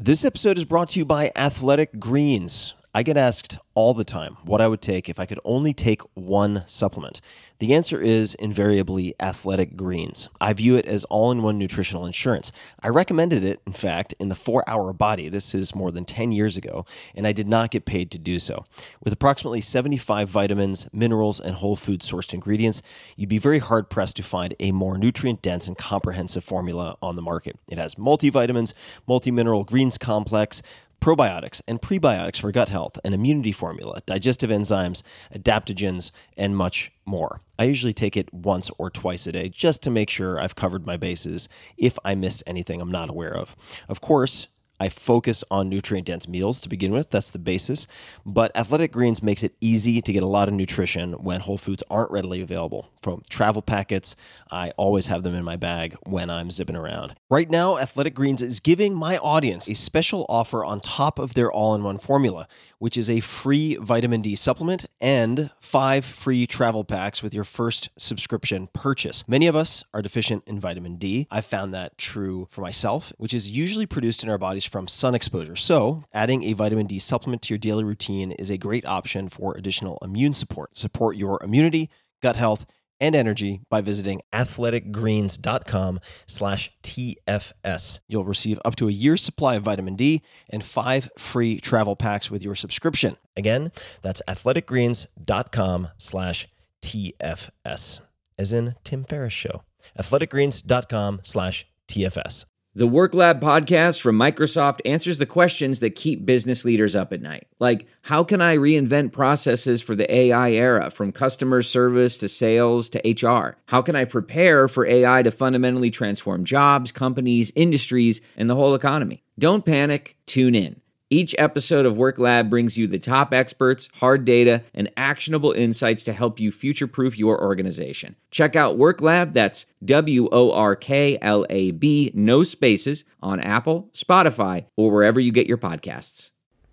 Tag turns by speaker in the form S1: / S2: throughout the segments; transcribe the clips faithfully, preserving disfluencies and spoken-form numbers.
S1: This episode is brought to you by Athletic Greens. I get asked all the time what I would take if I could only take one supplement. The answer is invariably Athletic Greens. I view it as all-in-one nutritional insurance. I recommended it, in fact, in the four hour Body. This is more than ten years ago, and I did not get paid to do so. With approximately seventy-five vitamins, minerals, and whole food sourced ingredients, you'd be very hard-pressed to find a more nutrient-dense and comprehensive formula on the market. It has multivitamins, multi-mineral greens complex, probiotics and prebiotics for gut health, an immunity formula, digestive enzymes, adaptogens, and much more. I usually take it once or twice a day just to make sure I've covered my bases if I missed anything I'm not aware of. Of course, I focus on nutrient-dense meals to begin with. That's the basis. But Athletic Greens makes it easy to get a lot of nutrition when whole foods aren't readily available. From travel packets, I always have them in my bag when I'm zipping around. Right now, Athletic Greens is giving my audience a special offer on top of their all-in-one formula, which is a free vitamin D supplement and five free travel packs with your first subscription purchase. Many of us are deficient in vitamin D. I've found that true for myself, which is usually produced in our bodies from sun exposure. So adding a vitamin D supplement to your daily routine is a great option for additional immune support. Support your immunity, gut health, and energy by visiting athleticgreens.com slash TFS. You'll receive up to a year's supply of vitamin D and five free travel packs with your subscription. Again, that's athleticgreens.com slash TFS, as in Tim Ferriss Show. athleticgreens.com slash TFS.
S2: The Work Lab podcast from Microsoft answers the questions that keep business leaders up at night. Like, how can I reinvent processes for the A I era, from customer service to sales to H R? How can I prepare for A I to fundamentally transform jobs, companies, industries, and the whole economy? Don't panic, tune in. Each episode of Work Lab brings you the top experts, hard data, and actionable insights to help you future-proof your organization. Check out Work Lab, that's W O R K L A B, no spaces, on Apple, Spotify, or wherever you get your podcasts.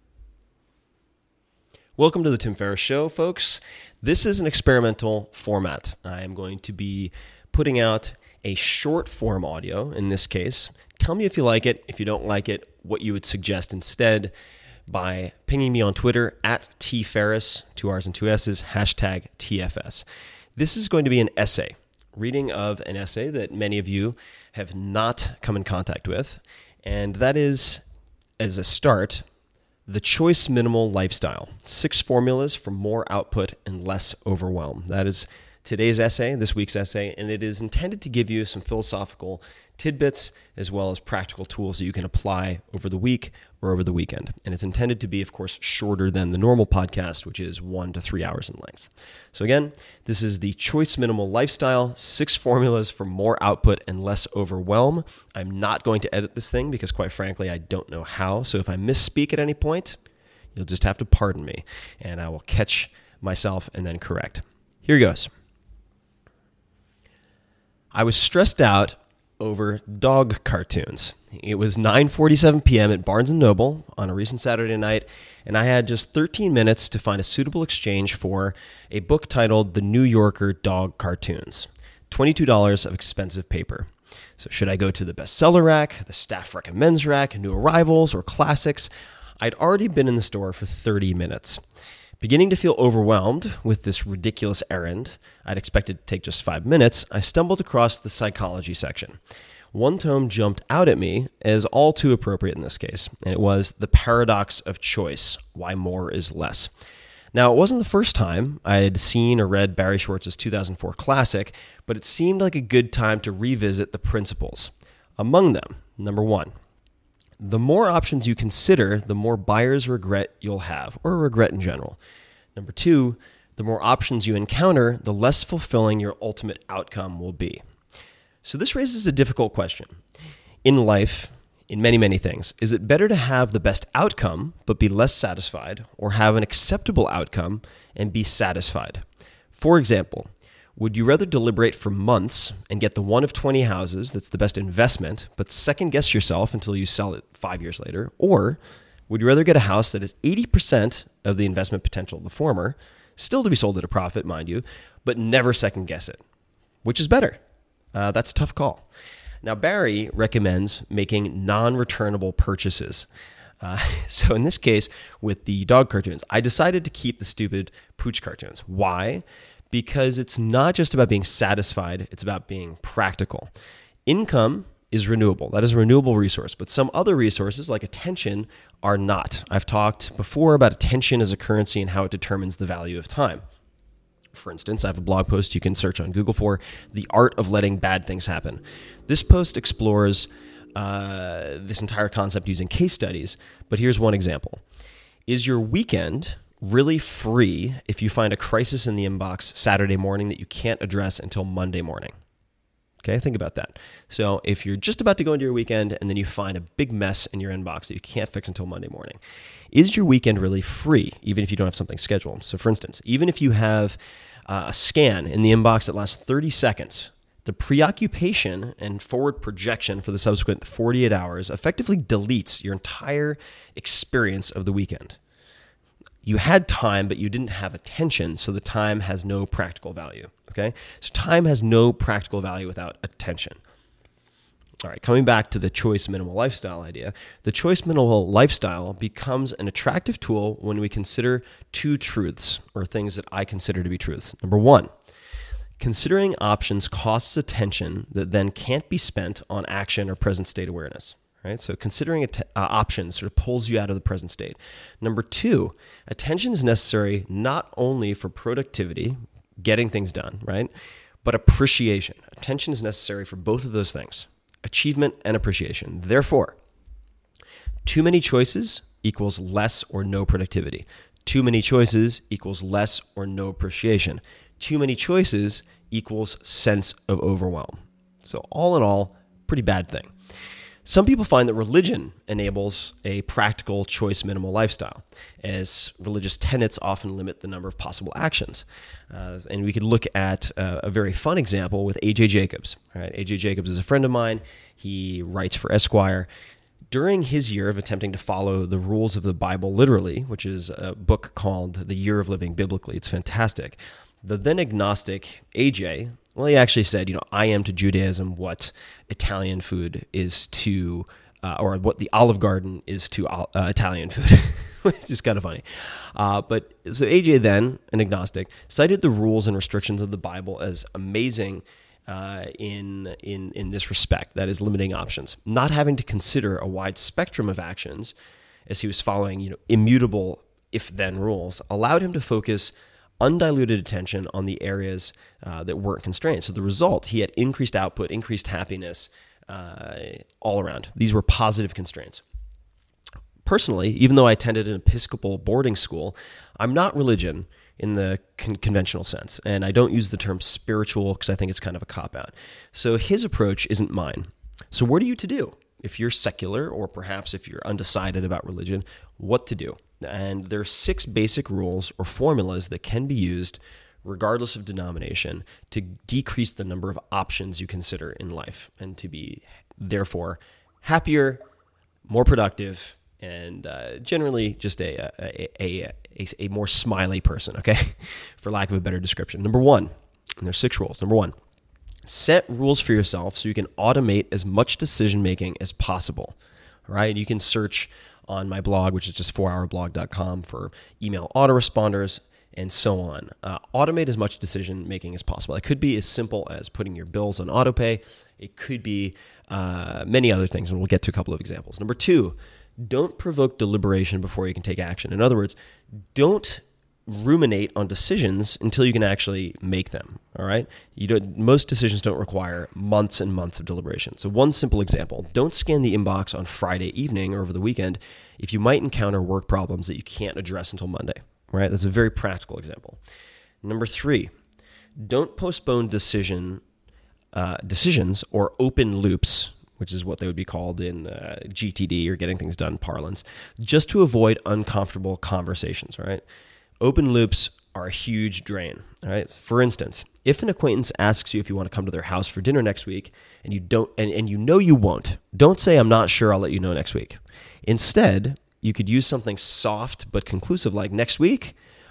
S1: Welcome to the Tim Ferriss Show, folks. This is an experimental format. I am going to be putting out a short-form audio, in this case. Tell me if you like it. If you don't like it, what you would suggest instead by pinging me on Twitter at tferriss, two R's and two S's, hashtag T F S. This is going to be an essay, reading of an essay that many of you have not come in contact with, and that is, as a start, The Choice Minimal Lifestyle, Six Formulas for More Output and Less Overwhelm. That is today's essay, this week's essay, and it is intended to give you some philosophical tidbits as well as practical tools that you can apply over the week or over the weekend. And it's intended to be, of course, shorter than the normal podcast, which is one to three hours in length. So again, this is The Choice Minimal Lifestyle, Six Formulas for More Output and Less Overwhelm. I'm not going to edit this thing because, quite frankly, I don't know how. So if I misspeak at any point, you'll just have to pardon me, and I will catch myself and then correct. Here goes. I was stressed out over dog cartoons. It was nine forty-seven p.m. at Barnes and Noble on a recent Saturday night, and I had just thirteen minutes to find a suitable exchange for a book titled The New Yorker Dog Cartoons, twenty-two dollars of expensive paper. So should I go to the bestseller rack, the staff recommends rack, new arrivals, or classics? I'd already been in the store for thirty minutes. Beginning to feel overwhelmed with this ridiculous errand, I'd expected to take just five minutes, I stumbled across the psychology section. One tome jumped out at me as all too appropriate in this case, and it was The Paradox of Choice, Why More is Less. Now, it wasn't the first time I had seen or read Barry Schwartz's two thousand four classic, but it seemed like a good time to revisit the principles. Among them, number one, the more options you consider, the more buyer's regret you'll have, or regret in general. Number two, the more options you encounter, the less fulfilling your ultimate outcome will be. So this raises a difficult question. In life, in many, many things, is it better to have the best outcome but be less satisfied, or have an acceptable outcome and be satisfied? For example, would you rather deliberate for months and get the one of twenty houses that's the best investment, but second guess yourself until you sell it five years later? Or would you rather get a house that is eighty percent of the investment potential of the former, still to be sold at a profit, mind you, but never second guess it? Which is better? Uh, that's a tough call. Now, Barry recommends making non-returnable purchases. Uh, so in this case, with the dog cartoons, I decided to keep the stupid pooch cartoons. Why? Because it's not just about being satisfied, it's about being practical. Income is renewable. That is a renewable resource, but some other resources like attention are not. I've talked before about attention as a currency and how it determines the value of time. For instance, I have a blog post you can search on Google for The Art of Letting Bad Things Happen. This post explores uh, this entire concept using case studies, but here's one example. Is your weekend really free if you find a crisis in the inbox Saturday morning that you can't address until Monday morning? Okay, think about that. So if you're just about to go into your weekend and then you find a big mess in your inbox that you can't fix until Monday morning, is your weekend really free, even if you don't have something scheduled? So for instance, even if you have uh, a scan in the inbox that lasts thirty seconds, the preoccupation and forward projection for the subsequent forty-eight hours effectively deletes your entire experience of the weekend. You had time, but you didn't have attention, so the time has no practical value. Okay, so time has no practical value without attention. All right, coming back to the choice minimal lifestyle idea, the choice minimal lifestyle becomes an attractive tool when we consider two truths, or things that I consider to be truths. Number one, considering options costs attention that then can't be spent on action or present state awareness. Right? So considering att- uh, options sort of pulls you out of the present state. Number two, attention is necessary not only for productivity, getting things done, right? But appreciation. Attention is necessary for both of those things, achievement and appreciation. Therefore, too many choices equals less or no productivity. Too many choices equals less or no appreciation. Too many choices equals sense of overwhelm. So all in all, pretty bad thing. Some people find that religion enables a practical choice minimal lifestyle, as religious tenets often limit the number of possible actions. Uh, and we could look at uh, a very fun example with A J Jacobs. Right? A J Jacobs is a friend of mine. He writes for Esquire. During his year of attempting to follow the rules of the Bible literally, which is a book called The Year of Living Biblically, it's fantastic. The then agnostic A J, well, he actually said, you know, I am to Judaism what Italian food is to, uh, or what the Olive Garden is to uh, Italian food. It's just kind of funny. Uh, but so A J then, an agnostic, cited the rules and restrictions of the Bible as amazing uh, in in in this respect, that is limiting options, not having to consider a wide spectrum of actions, as he was following, you know, immutable if-then rules, allowed him to focus undiluted attention on the areas uh, that weren't constrained. So the result, he had increased output, increased happiness uh, all around. These were positive constraints. Personally, even though I attended an Episcopal boarding school, I'm not religion in the con- conventional sense, and I don't use the term spiritual because I think it's kind of a cop-out. So his approach isn't mine. So what are you to do? If you're secular, or perhaps if you're undecided about religion, what to do? And there are six basic rules or formulas that can be used, regardless of denomination, to decrease the number of options you consider in life and to be, therefore, happier, more productive, and uh, generally just a a, a, a a more smiley person, okay, for lack of a better description. Number one, and there's six rules. Number one, set rules for yourself so you can automate as much decision-making as possible, all right? You can search on my blog, which is just four hour blog dot com, for email autoresponders and so on. Uh, automate as much decision-making as possible. It could be as simple as putting your bills on autopay. It could be uh, many other things, and we'll get to a couple of examples. Number two, don't provoke deliberation before you can take action. In other words, don't ruminate on decisions until you can actually make them, all right? You don't, most decisions don't require months and months of deliberation. So one simple example, don't scan the inbox on Friday evening or over the weekend if you might encounter work problems that you can't address until Monday, right? That's a very practical example. Number three, don't postpone decision uh, decisions or open loops, which is what they would be called in uh, G T D, or getting things done parlance, just to avoid uncomfortable conversations, all right? Open loops are a huge drain, all right? For instance, if an acquaintance asks you if you want to come to their house for dinner next week, and you don't, and, and you know you won't, don't say, I'm not sure, I'll let you know next week. Instead, you could use something soft but conclusive like, next week,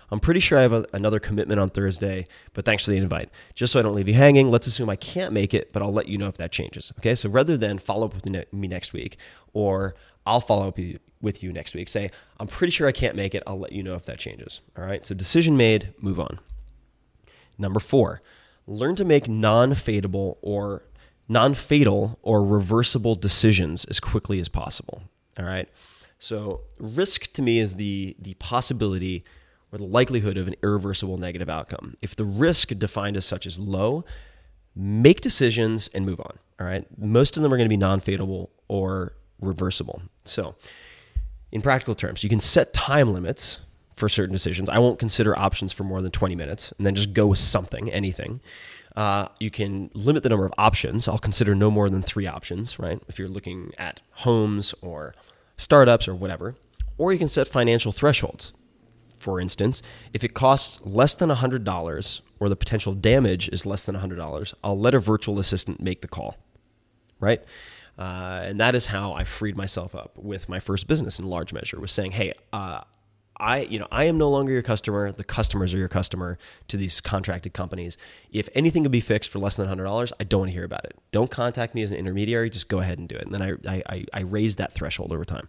S1: I'm pretty sure I have a, another commitment on Thursday, but thanks for the invite. Just so I don't leave you hanging, let's assume I can't make it, but I'll let you know if that changes. Okay, so rather than follow up with me next week, or I'll follow up with you next week, say, I'm pretty sure I can't make it, I'll let you know if that changes. All right, so decision made, move on. Number four, learn to make non-fadeable or non-fatal or reversible decisions as quickly as possible. All right. So risk to me is the the possibility or the likelihood of an irreversible negative outcome. If the risk defined as such is low, make decisions and move on. All right. Most of them are going to be non-fatal or reversible. So in practical terms, you can set time limits for certain decisions. I won't consider options for more than twenty minutes and then just go with something, anything. Uh, you can limit the number of options. I'll consider no more than three options, right? If you're looking at homes or startups or whatever. Or you can set financial thresholds. For instance, if it costs less than one hundred dollars or the potential damage is less than one hundred dollars, I'll let a virtual assistant make the call, right? Uh, and that is how I freed myself up with my first business in large measure, was saying, hey, uh, I, you know, I am no longer your customer. The customers are your customer to these contracted companies. If anything can be fixed for less than one hundred dollars, I don't want to hear about it. Don't contact me as an intermediary. Just go ahead and do it. And then I, I, I raised that threshold over time.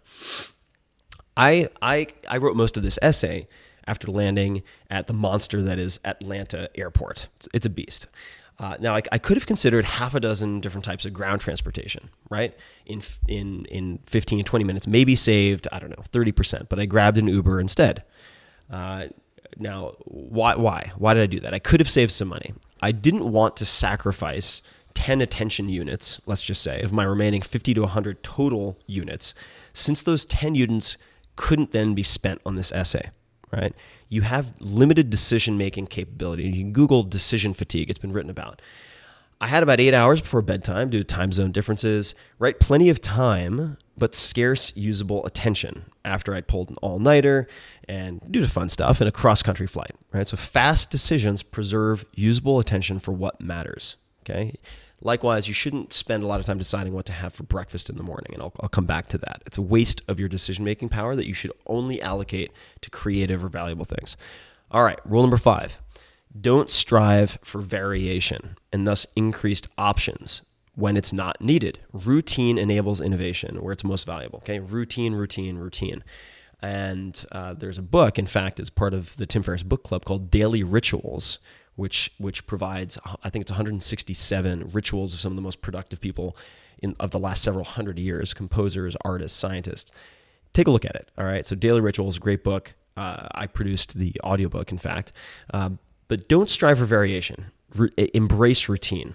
S1: I, I, I wrote most of this essay after landing at the monster that is Atlanta Airport. It's, it's a beast. Uh, now, I, I could have considered half a dozen different types of ground transportation, right? In in in fifteen, twenty minutes, maybe saved, I don't know, thirty percent, but I grabbed an Uber instead. Uh, now, why, why? Why did I do that? I could have saved some money. I didn't want to sacrifice ten attention units, let's just say, of my remaining fifty to one hundred total units, since those ten units couldn't then be spent on this essay, right? You have limited decision-making capability. You can Google decision fatigue. It's been written about. I had about eight hours before bedtime due to time zone differences, right? Plenty of time, but scarce usable attention after I'd pulled an all-nighter and due to fun stuff and a cross-country flight, right? So fast decisions preserve usable attention for what matters, okay? Likewise, you shouldn't spend a lot of time deciding what to have for breakfast in the morning, and I'll, I'll come back to that. It's a waste of your decision-making power that you should only allocate to creative or valuable things. All right, rule number five. Don't strive for variation and thus increased options when it's not needed. Routine enables innovation where it's most valuable, okay? Routine, routine, routine. And uh, there's a book, in fact, as part of the Tim Ferriss Book Club called Daily Rituals, which which provides, I think it's one hundred sixty-seven rituals of some of the most productive people in of the last several hundred years, composers, artists, scientists. Take a look at it, all right? So Daily Rituals, great book. Uh, I produced the audiobook, in fact. Um, but don't strive for variation. Re- embrace routine.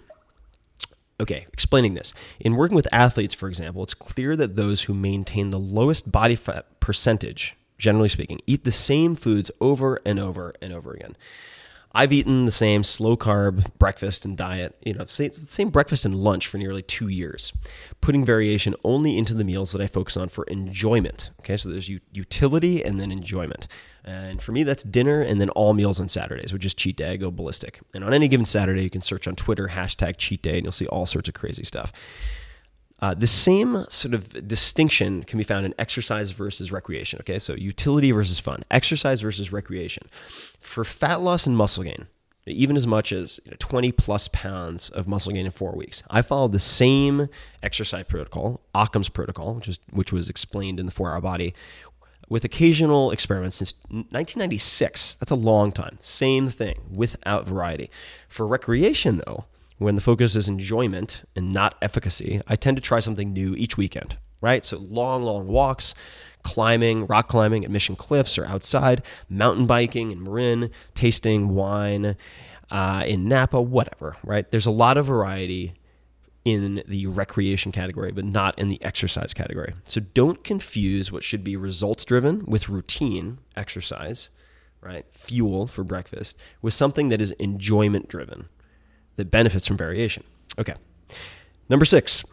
S1: Okay, explaining this. In working with athletes, for example, it's clear that those who maintain the lowest body fat percentage, generally speaking, eat the same foods over and over and over again. I've eaten the same slow carb breakfast and diet, you know, same, same breakfast and lunch for nearly two years, putting variation only into the meals that I focus on for enjoyment. Okay, so there's utility and then enjoyment. And for me, that's dinner and then all meals on Saturdays, which is cheat day. I go ballistic. And on any given Saturday, you can search on Twitter, hashtag cheat day, and you'll see all sorts of crazy stuff. Uh, the same sort of distinction can be found in exercise versus recreation. Okay, so utility versus fun, exercise versus recreation. For fat loss and muscle gain, even as much as you know, twenty plus pounds of muscle gain in four weeks, I followed the same exercise protocol, Occam's protocol, which is which was explained in the four hour Body, with occasional experiments since nineteen ninety-six. That's a long time. Same thing without variety. For recreation, though, when the focus is enjoyment and not efficacy, I tend to try something new each weekend, right? So long, long walks, climbing, rock climbing at Mission Cliffs or outside, mountain biking in Marin, tasting wine uh, in Napa, whatever, right? There's a lot of variety in the recreation category, but not in the exercise category. So don't confuse what should be results-driven with routine exercise, right? Fuel for breakfast, with something that is enjoyment-driven, that benefits from variation. Okay. Number six,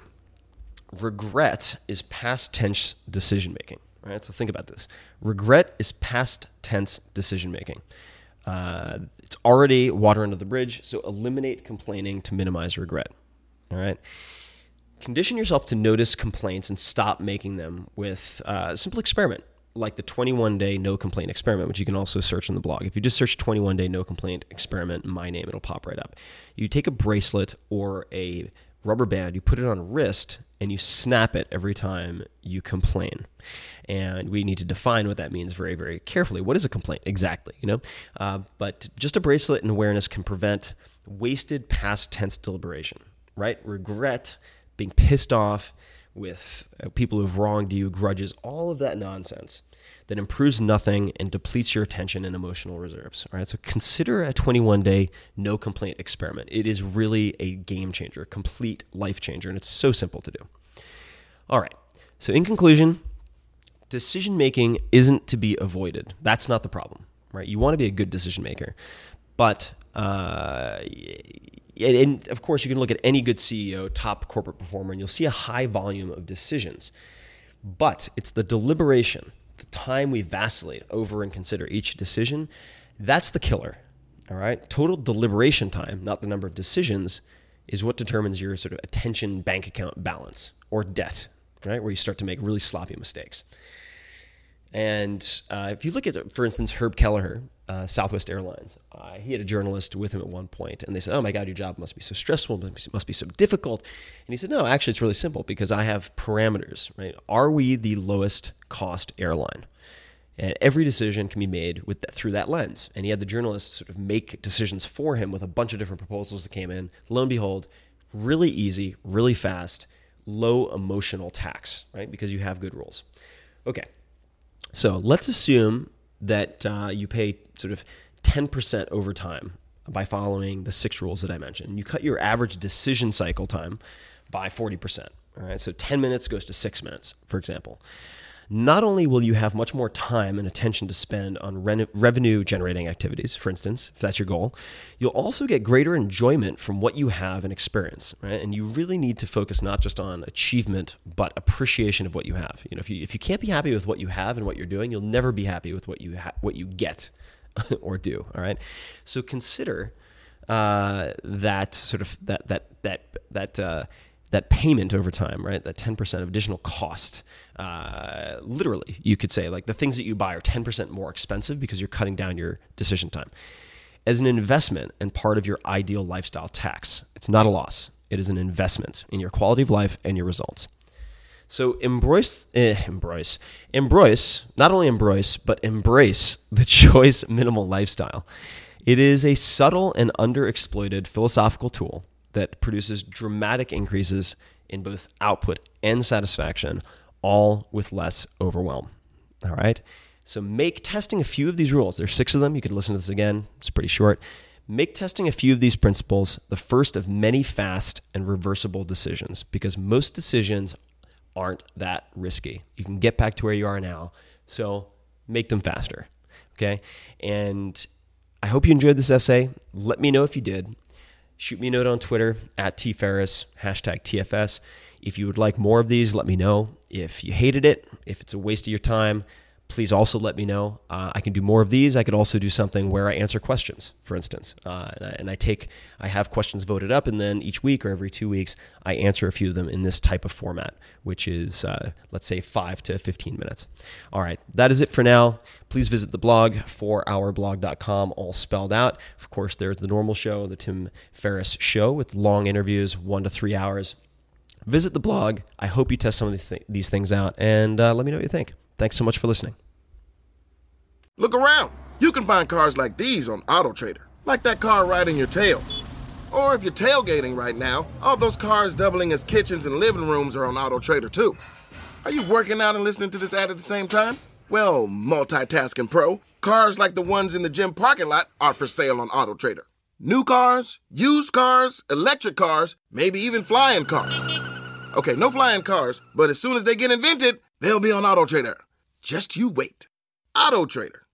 S1: regret is past tense decision making. Right? So think about this. Regret is past tense decision making. Uh, it's already water under the bridge, so eliminate complaining to minimize regret. All right. Condition yourself to notice complaints and stop making them with a simple experiment. like the twenty-one day no complaint experiment, which you can also search on the blog. If you just search twenty-one day no complaint experiment, my name, it'll pop right up. You take a bracelet or a rubber band, you put it on a wrist, and you snap it every time you complain. And we need to define what that means very, very carefully. What is a complaint exactly? You know, uh, but just a bracelet and awareness can prevent wasted past tense deliberation, right? Regret, being pissed off with people who've wronged you, grudges, all of that nonsense that improves nothing and depletes your attention and emotional reserves. All right, so consider a twenty-one day no complaint experiment. It is really a game changer, a complete life changer, and it's so simple to do. All right, so in conclusion, decision making isn't to be avoided. That's not the problem, right? You want to be a good decision maker, but uh, and of course, you can look at any good C E O, top corporate performer, and you'll see a high volume of decisions. But it's the deliberation, the time we vacillate over and consider each decision, that's the killer. All right? Total deliberation time, not the number of decisions, is what determines your sort of attention bank account balance or debt, right? Where you start to make really sloppy mistakes. And uh, if you look at, for instance, Herb Kelleher, uh, Southwest Airlines, uh, he had a journalist with him at one point, and they said, oh my God, your job must be so stressful, must be, must be so difficult. And he said, no, actually, it's really simple because I have parameters, right? Are we the lowest cost airline? And every decision can be made with that, through that lens. And he had the journalist sort of make decisions for him with a bunch of different proposals that came in. Lo and behold, really easy, really fast, low emotional tax, right? Because you have good rules. Okay. So let's assume that uh, you pay sort of ten percent over time by following the six rules that I mentioned. You cut your average decision cycle time by forty percent. All right, so ten minutes goes to six minutes, for example. Not only will you have much more time and attention to spend on re- revenue-generating activities, for instance, if that's your goal, you'll also get greater enjoyment from what you have and experience, right? And you really need to focus not just on achievement, but appreciation of what you have. You know, if you if you can't be happy with what you have and what you're doing, you'll never be happy with what you ha- what you get or do. All right, so consider uh, that sort of that that that that. Uh, that payment over time, right? That ten percent of additional cost. Uh, literally, you could say like the things that you buy are ten percent more expensive because you're cutting down your decision time. As an investment and part of your ideal lifestyle tax, it's not a loss. It is an investment in your quality of life and your results. So embrace, eh, embrace, embrace, not only embrace, but embrace the choice minimal lifestyle. It is a subtle and underexploited philosophical tool that produces dramatic increases in both output and satisfaction, all with less overwhelm. All right? So make testing a few of these rules. There's six of them. You could listen to this again. It's pretty short. Make testing a few of these principles the first of many fast and reversible decisions, because most decisions aren't that risky. You can get back to where you are now, so make them faster. Okay? And I hope you enjoyed this essay. Let me know if you did. Shoot me a note on Twitter, at tferris, hashtag T F S. If you would like more of these, let me know. If you hated it, if it's a waste of your time, please also let me know. Uh, I can do more of these. I could also do something where I answer questions, for instance. Uh, and, I, and I take, I have questions voted up, and then each week or every two weeks, I answer a few of them in this type of format, which is, uh, let's say, five to fifteen minutes. All right, that is it for now. Please visit the blog, four hour blog dot com, all spelled out. Of course, there's the normal show, the Tim Ferriss Show, with long interviews, one to three hours. Visit the blog. I hope you test some of these, th- these things out, and uh, let me know what you think. Thanks so much for listening.
S3: Look around. You can find cars like these on AutoTrader, like that car right in your tail. Or if you're tailgating right now, all those cars doubling as kitchens and living rooms are on AutoTrader too. Are you working out and listening to this ad at the same time? Well, multitasking pro, cars like the ones in the gym parking lot are for sale on AutoTrader. New cars, used cars, electric cars, maybe even flying cars. Okay, no flying cars, but as soon as they get invented, they'll be on AutoTrader. Just you wait. AutoTrader.